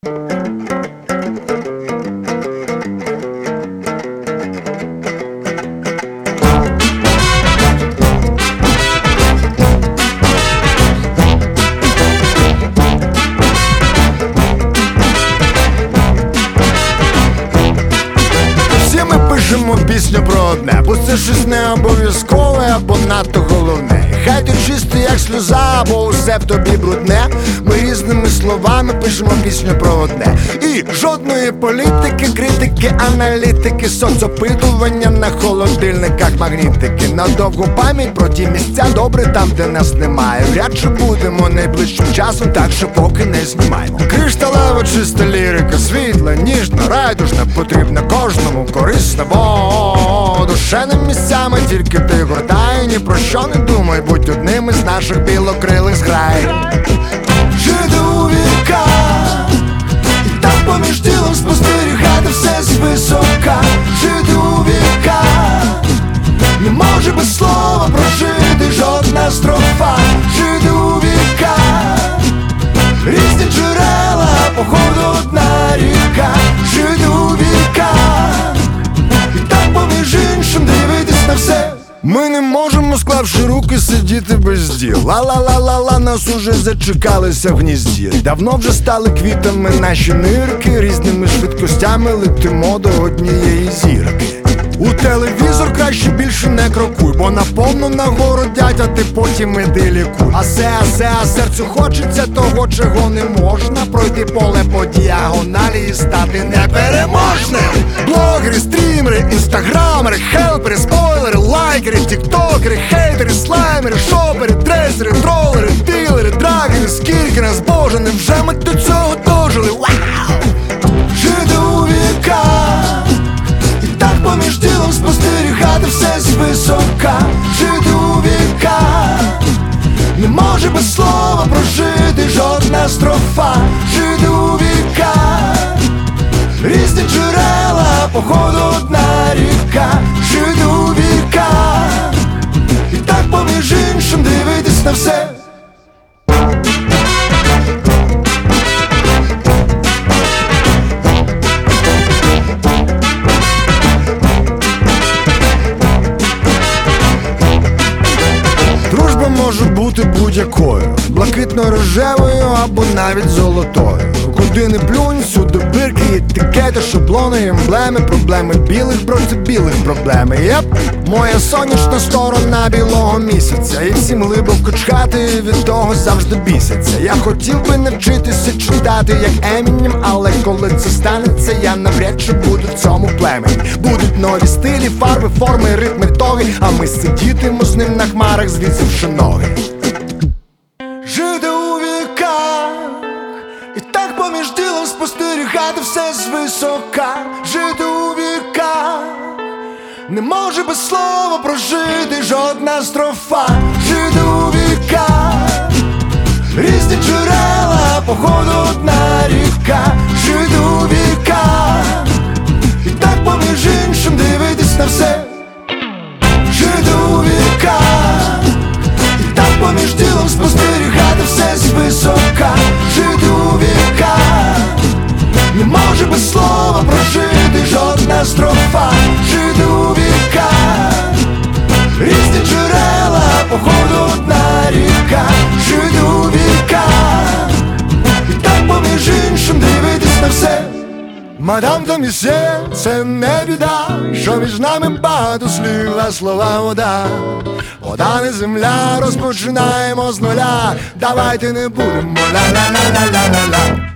Пишемо пісню про одне, бо це щось не обов'язкове або надто головне. Хай ти чисто, як сльоза, бо усе в тобі брудне. Ми різними словами пишемо пісню про одне. І жодної політики, критики, аналітики, соцопитування на холодильниках, магнітики. На довгу пам'ять про ті місця, добре там, де нас немає. Вряд чи будемо найближчим часом, так що поки не знімаємо. Кришталева чиста лірика, світла, ніжна, райдужна, потрібна кожному, корисна, бо душевними місцями тільки ти гортай, ні про що не думай, будь одним із наших білокрилих зграй. Жити у віках і так поміж тілом спостерігати все звисока. Жити у віках не може без слова прожити жодна строфа. Жити у віках різні джерела, походу одна ріка. Жити у віках і так поміж іншим дивитись на все. Ми не можемо, склавши руки, сидіти без діл. Ла-ла-ла-ла-ла, нас уже зачекалися в гнізді. Давно вже стали квітами наші нирки, різними швидкостями летимо до однієї зірки. У телевізор краще більше не крокуй, бо наповно нагородять, а ти потім іди лікуй. А серцю хочеться того, чого не можна. Пройти поле по діагоналі і стати непереможним. Блогери, стрімери, інстаграмери, хелпери, спойлери, лайкери, тіктокери, хейтери, слаймери, шопери, дресери, тролери, дилери, драгери. Скільки нас, Боже, невже ми до цього дожили? Вау! Жити у віках і так поміж тілом спостерігати все звисока. Жити у віках не може без слова прожити жодна строфа. Жити у віках різні джерела, походу одна ріка. Жити у віках і так поміж іншим дивитись на все. Дружба може бути будь-якою, блакитно-рожевою або навіть золотою. Куди не плюнь, всюди бирки, етикети, шаблони, емблеми, проблеми білих, проти білих проблеми. Єп, моя сонячна сторона білого місяця. І всім глибоко чхати, від того завжди бісяться. Я хотів би навчитися читати, як Емінем, але коли це станеться, я навряд чи буду в цьому племені. Будуть нові стилі, фарби, форми, ритми, тоги, а ми сидітимо з ним на хмарах, звісивши ноги. Жити у віках і так поміж ділом спостерігати все звисока. Жити у віках не може без слова прожити жодна строфа. Жити у віках різні джерела, походу одна ріка. Жити у віках і так поміж іншим дивитись на все. Жити у віках і так поміж ділом спостерігати все звисока. Жити у віках не може без слова прожити жодна строфа. Жити у віках різні джерела, походу одна ріка. Жити у віках і так поміж іншим дивитись на все. Мадам та місьє, це не біда, що між нами багато слів, а слова вода. Вода не земля, розпочинаємо з нуля. Давайте не будемо ла-ла-ла-ла-ла-ла.